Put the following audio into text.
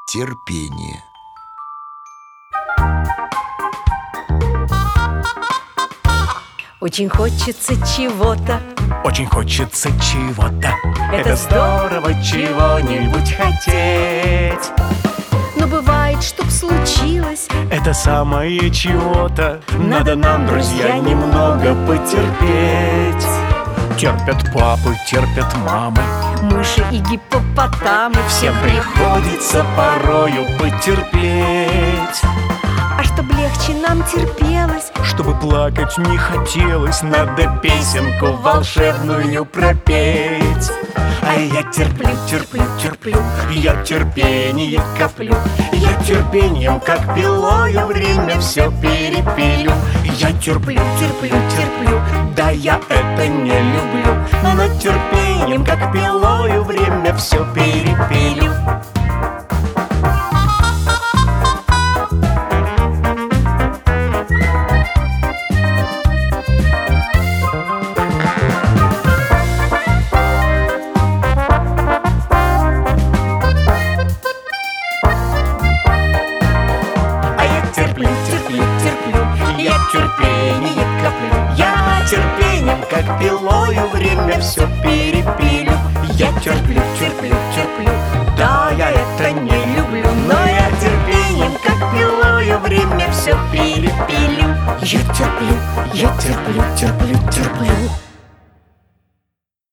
Терпение. Очень хочется чего-то. Очень хочется чего-то. Это здорово чего-нибудь хотеть. Но бывает, чтоб случилось. Это самое чего-то надо нам, друзья, немного потерпеть. Терпят папы, терпят мамы, Мыши и гиппопотамы. всем приходится порою потерпеть. А чтоб легче нам терпелось, Чтобы плакать не хотелось, надо песенку волшебную пропеть. А я терплю, терплю, терплю, я терпение коплю. Я терпением, как пилою, время все перепилю. Я терплю, терплю, терплю, да я это не люблю. Но терпением, как пилою, время все перепилю. Терплю, терплю, терплю, я терпение коплю. Я терпением, как пилою, время все перепилю. Я терплю, терплю, терплю, да я это не люблю. Но я терпением, как пилою, время все перепилю. Я терплю,